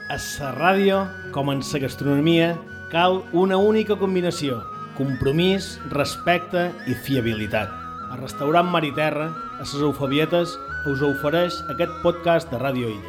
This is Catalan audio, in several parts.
A la ràdio, com en la gastronomia, cal una única combinació: compromís, respecte i fiabilitat. El restaurant Mar i Terra, a les Eufebietes, us ofereix aquest podcast de Ràdio Illa.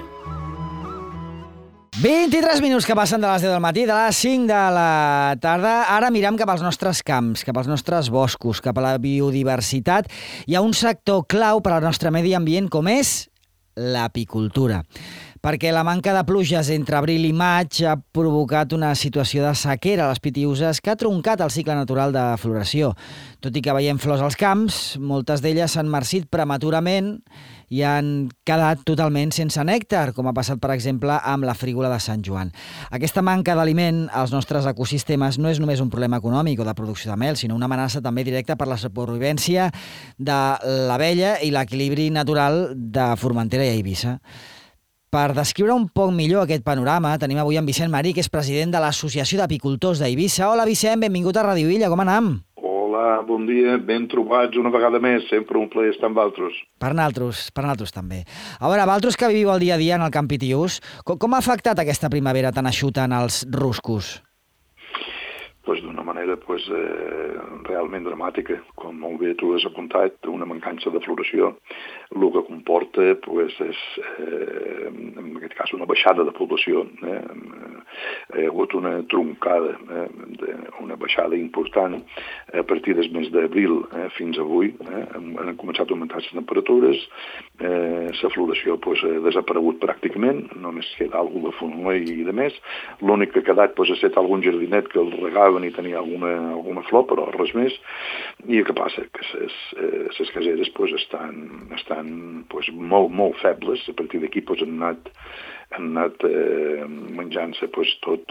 23 minuts que passen de les 10 del matí, de les 5 de la tarda. Ara mirem cap als nostres camps, cap als nostres boscos, cap a la biodiversitat. Hi ha un sector clau per al nostre medi ambient com és l'apicultura. Perquè la manca de pluges entre abril i maig ha provocat una situació de sequera a les Pitiüses que ha troncat el cicle natural de floració. Tot i que veiem flors als camps, moltes d'elles s'han marcit prematurament i han quedat totalment sense nèctar, com ha passat, per exemple, amb la frígola de Sant Joan. Aquesta manca d'aliment als nostres ecosistemes no és només un problema econòmic o de producció de mel, sinó una amenaça també directa per la supervivència de l'abella i l'equilibri natural de Formentera i Eivissa. Per descriure un poc millor aquest panorama, tenim avui en Vicent Marí, que és president de l'Associació d'Apicultors d'Eivissa. Hola, Vicent, benvingut a Ràdio Illa, com anem? Hola, bon dia, ben trobats una vegada més, sempre un plaer estar amb altres. Per nosaltres també. A veure, vosaltres que viviu el dia a dia en el Camp Pitiús, com ha afectat aquesta primavera tan eixuta en els ruscos? Pues d'una manera realment dramàtica. Com molt bé tu has apuntat, una mancança de floració. El que comporta és, en aquest cas, una baixada de població. Hi ha hagut una troncada, una baixada important a partir del mes d'abril fins avui. Han començat a augmentar les temperatures, la floració ha desaparegut pràcticament, només queda alguna de fonoll i de més. L'únic que ha quedat ha estat algun jardinet que el regava i tenia alguna flor, però res més. I què passa? Que les caseres estan molt febles. A partir d'aquí han anat menjant-se tot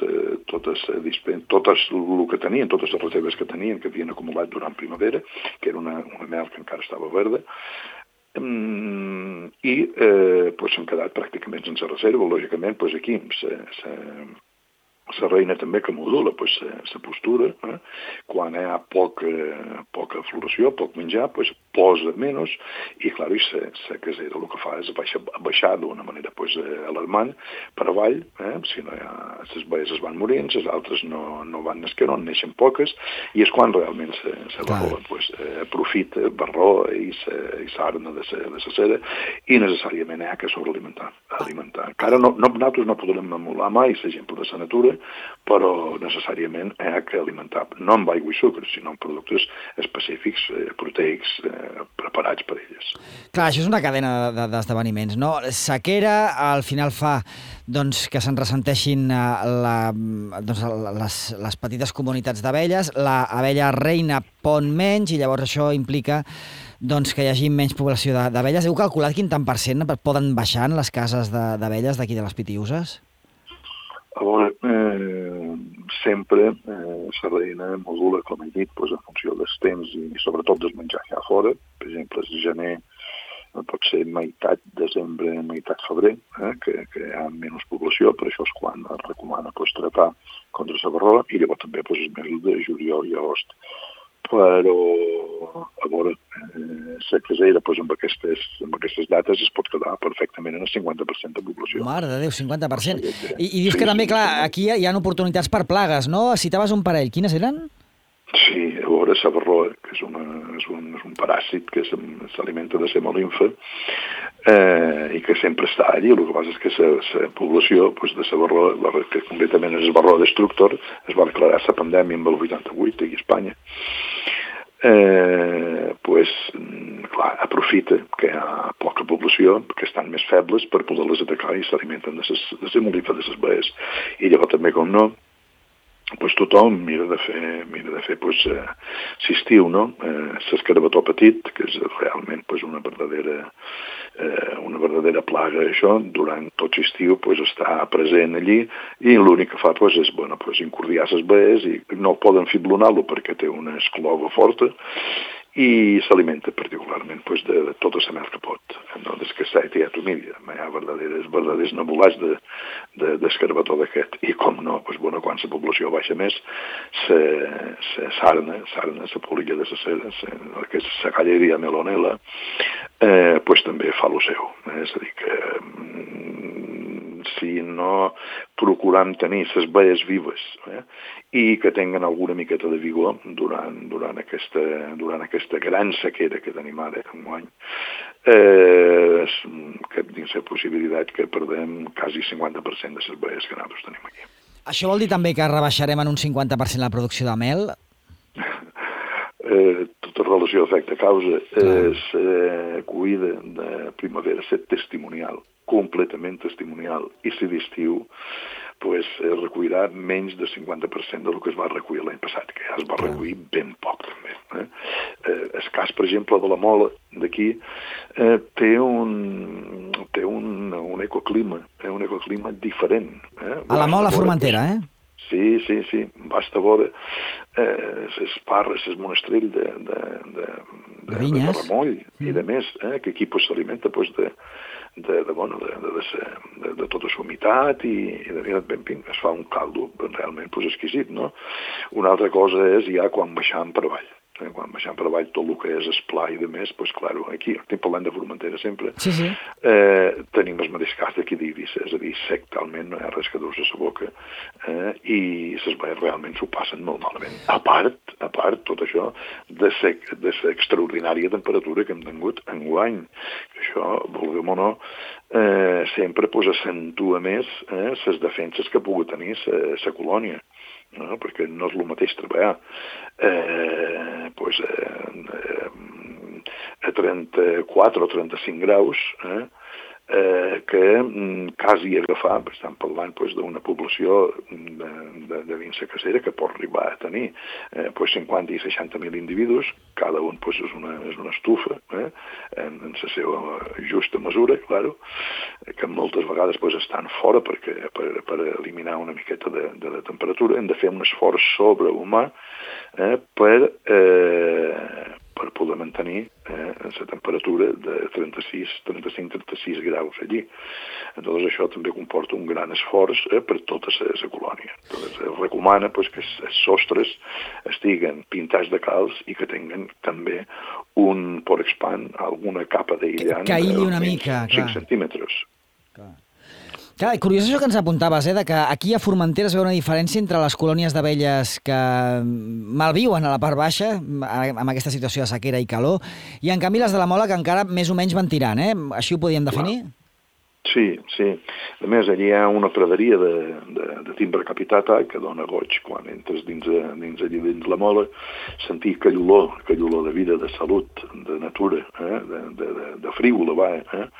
el que tenien, totes les reserves que tenien, que havien acumulat durant primavera, que era una mel que encara estava verda, i s'han quedat pràcticament sense reserva. Lògicament, aquí la reina també que modula la postura. Quan hi ha poca floració, poc menjar, posa menys, i clar, la casera el que fa és baixar d'una manera alarmant per avall. Si no hi ha, les baies es van morint, les altres no van nasquent, neixen poques, i és quan realment la barroa aprofita barró i s'arna de la cera, i necessàriament hi ha que sobrealimentar. Encara nosaltres no podrem emular mai l'exemple de la natura, però necessàriament hi ha que alimentar, no amb aigua i sucre, sinó amb productes específics, proteics, preparats per elles. Clar, això és una cadena d'esdeveniments, no? Sequera al final fa que se'n ressenteixin les petites comunitats d'abelles, l'abella reina pon menys i llavors això implica que hi hagi menys població d'abelles. Heu calculat quin tant per cent poden baixar en les cases d'abelles d'aquí de les Pitiüses? A veure, sempre la reina modula, com he dit, en funció dels temps i sobretot del menjar que hi ha fora. Per exemple, el gener pot ser meitat desembre, meitat febrer, que hi ha menys població, per això és quan es recomana trepar contra la barroa, i llavors també els mesos de juliol i agost. Però, a veure, la casera amb aquestes dates es pot quedar perfectament en el 50% de població. Mare de Déu, 50%. I dius que també, clar, aquí hi ha oportunitats per plagues, no? Citaves un parell. Quines eren? Sí, a veure, la barroa, que és un paràsit que s'alimenta de semolinfa i que sempre està allí. El que passa és que la població de la barroa, que concretament és el barroa destructor, es va declarar la pandèmia amb el 88 aquí a Espanya. Clar, aprofita que hi ha poca població, que estan més febles per poder-les atacar i s'alimenten de la semolinfa de les baies. I llavors també, com no, tothom mira de fer l'estiu, no? L'escarabató petit, que és realment una verdadera plaga, això, durant tot l'estiu està present allí, i l'únic que fa és incordiar les baies, i no poden fiblonar-lo perquè té una esclova forta, i s'alimenta particularment de tota la mel que pot. No des que s'ha tirat humida. Hi ha verdaders nebulars d'escarabató d'aquest. I com no, quan la població baixa més, s'arna, la polilla de la cera, que és la Galleria melonella, també fa el seu. És a dir que si no procuram tenir les baies vives i que tinguen alguna miqueta de vigor durant aquesta gran sequera que tenim ara enguany, que dins la possibilitat que perdem quasi 50% de les baies que nosaltres tenim aquí. Això vol dir també que rebaixarem en un 50% la producció de mel? Tota relació d'efecte-causa és cuida de primavera, és testimonial, completament testimonial, i si d'estiu pues, recollirà menys del 50% del que es va recollir l'any passat, que ja es va recollir ben poc també. El cas, per exemple, de la mola d'aquí té un ecoclima, un ecoclima diferent. A la mola Formentera, Sí. Basta veure les parres, el monestrell de remoll i de més, que aquí s'alimenta de tota la humitat i es fa un caldo realment exquisit, no? Una altra cosa és ja quan baixam per avall. Quan baixam per avall tot el que és esplà i de més, doncs, clar, aquí, estic parlant de Formentera sempre, tenim el mateix cas d'aquí d'Eivissa, és a dir, sec talment, no hi ha res que dur-se a la boca, i les baies realment s'ho passen molt malament. A part, tot això, de l'extraordinària temperatura que hem tingut enguany. Això, vulguem o no, sempre accentua més les defenses que pugui tenir la colònia. No? Perquè no és el mateix treballar a 34 o 35 graus que quasi agafar, estem parlant d'una població de dins la cacera que pot arribar a tenir 50 i 60.000 individus, cada un és una estufa en la seva justa mesura, claro, que moltes vegades estan fora per eliminar una miqueta de la temperatura. Hem de fer un esforç sobrehumà per poder mantenir la temperatura de 35-36 graus allí. Llavors això també comporta un gran esforç per tota la colònia. Entonces, es recomana que els sostres estiguen pintats de calç i que tinguin també un por expand, alguna capa d'aïllant que aïlli una mica, 5 centímetres. Clar, curiós això que ens apuntaves, de que aquí a Formentera es veu una diferència entre les colònies d'abelles que malviuen a la part baixa, amb aquesta situació de sequera i calor, i en canvi les de la mola que encara més o menys van tirant, Així ho podíem definir? Sí. A més, allí hi ha una praderia de timbre capitata que dona goig quan entres dins la mola, sentir aquell olor de vida, de salut, de natura, de frívola,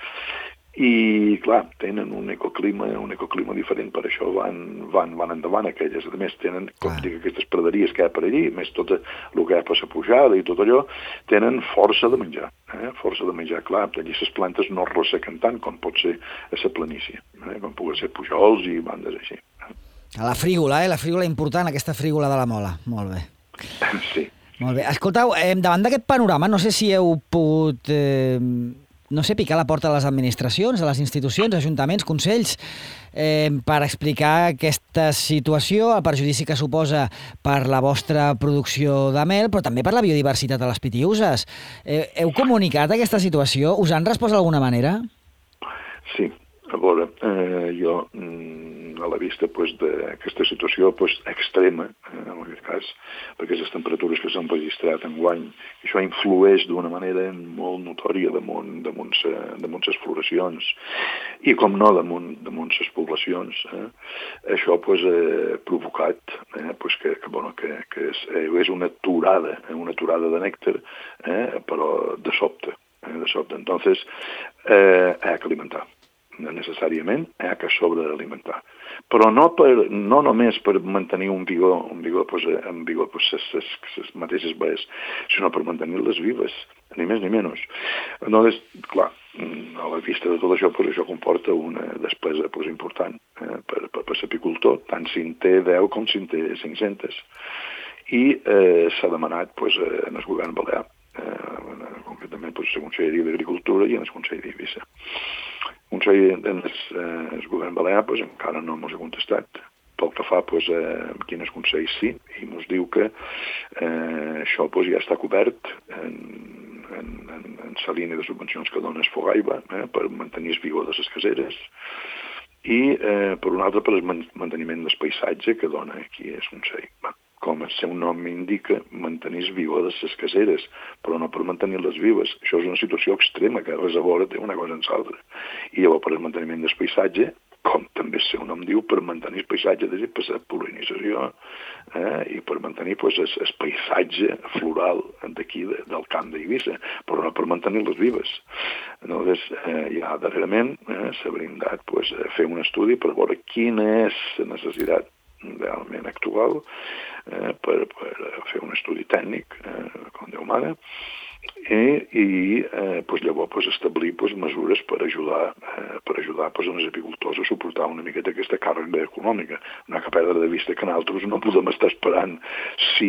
i, clar, tenen un ecoclima diferent, per això van endavant aquelles. A més, tenen, com dic, aquestes praderies que hi ha per allí, més tot el que hi ha per la pujada i tot allò, tenen força de menjar, clar. Allí les plantes no ressequen tant com pot ser a la planícia, com poden ser pujols i bandes així. A la frígola, la frígola important, aquesta frígola de la mola. Molt bé. Sí. Molt bé. Escoltau, davant d'aquest panorama, no sé si heu pogut... picar la porta a les administracions, a les institucions, ajuntaments, consells, per explicar aquesta situació, el perjudici que suposa per la vostra producció de mel, però també per la biodiversitat a les Pitiüses. Heu comunicat aquesta situació? Us han respost d'alguna manera? Sí. A veure, jo, a la vista d'aquesta situació extrema, en aquest cas, perquè les temperatures que s'han registrat enguany, això influeix d'una manera molt notòria damunt les floracions i, com no, damunt les poblacions. Això ha provocat que és una aturada de nèctar, però de sobte. Entonces, hay que alimentar. Necessàriament hi ha que sobrealimentar. Però no només per mantenir un vigor les mateixes baies, sinó per mantenir-les vives, ni més ni menys. Doncs, clar, a la vista de tot això, això comporta una despesa important per l'apicultor, tant si en té 10 com si en té 500. I s'ha demanat en el govern balear, concretament la Conselleria d'Agricultura i en el Consell d'Eivissa. El govern balear encara no ens ha contestat. Pel que fa a quines consells sí, i ens diu que això ja està cobert en la línia de subvencions que dona el Fogaiba per mantenir el vigor de les caseres i per un altre per el manteniment del paisatge que dona aquí és un seguit. Com el seu nom indica, mantenir vives les caseres, però no per mantenir-les vives. Això és una situació extrema que res a veure té una cosa amb l'altra. I llavors per el manteniment del paisatge, com també el seu nom diu, per mantenir el paisatge, és a dir, per la pol·linització i per mantenir el paisatge floral d'aquí, del camp d'Eivissa, però no per mantenir-les vives. Llavors, ja darrerament s'ha brindat a fer un estudi per veure quina és la necessitat realment actual per fer un estudi tècnic, com Déu mana, i llavors establir mesures per ajudar els apicultors a suportar una miqueta aquesta càrrega econòmica. No cal perdre de vista que nosaltres no podem estar esperant si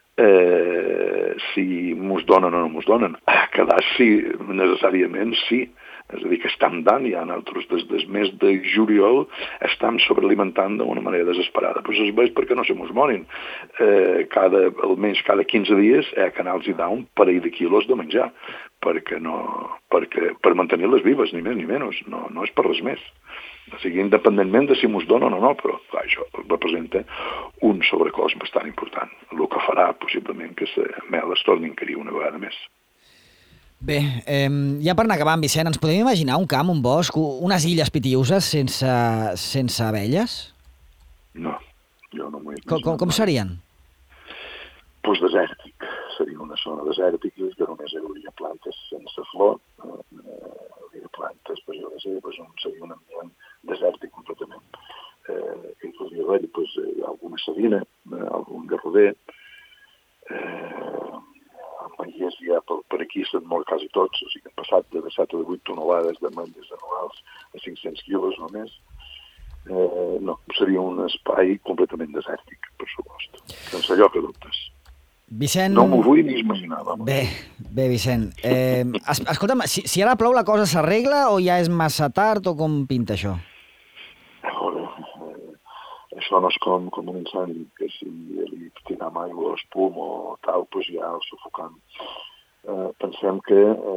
mos donen o no mos donen. A quedar sí, necessàriament sí. És a dir, que estem dant, ja nosaltres des del mes de juliol estem sobrealimentant d'una manera desesperada. Però es veig perquè no se mos morin. Almenys cada 15 dies que anar-los dar un parell de quilos de menjar, per mantenir-les vives, ni més ni menys, no és per res més. O sigui, independentment de si mos donen o no, però clar, això representa un sobrecost bastant important, el que farà possiblement que la mel es torni a encarir una vegada més. Bé, ja per anar acabant, Vicent, ens podem imaginar un camp, un bosc, unes illes pitiüses sense abelles? No, jo no m'ho he imaginat. Com serien? Doncs desèrtic. Seria una zona desèrtica que només hi hauria plantes sense flor. Hi hauria plantes, seria un ambient desèrtic completament. Hi podria haver alguna savina, algun garroder, ametllers ja per aquí són molt quasi tots, o sigui que han passat de 7 o de 8 tonelades d'ametlles anuals a 500 quilos només. No, seria un espai completament desèrtic, per supost, sense lloc a dubtes. Vicent... No m'ho vull ni imaginar. Bé, Vicent. Escolta'm, si ara plou la cosa s'arregla o ja és massa tard o com pinta això? Això no és com un incendi, que si li tirem aigua o espum o tal, doncs ja el sufocant. Pensem que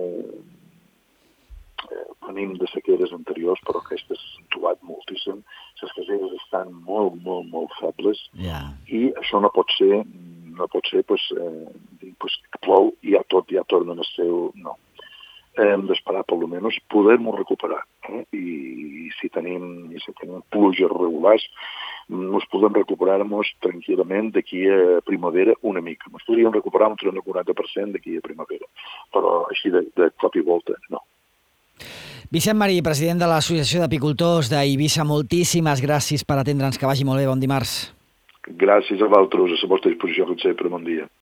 venim de sequeres anteriors, però aquestes s'han trobat moltíssim. Les caseres estan molt, molt, molt febles i això no pot ser que plou i ja tornen a ser... No. Hem d'esperar, per almenys, poder-nos recuperar. I si tenim pluges regulars, ens podem recuperar-nos tranquil·lament d'aquí a primavera una mica. Ens podríem recuperar un 30-40% d'aquí a primavera, però així de cop i volta, no. Vicent Marí, president de l'Associació d'Apicultors d'Eivissa, moltíssimes gràcies per atendre'ns. Que vagi molt bé, bon dimarts. Gràcies a vosaltres, a la vostra disposició, com sempre, bon dia.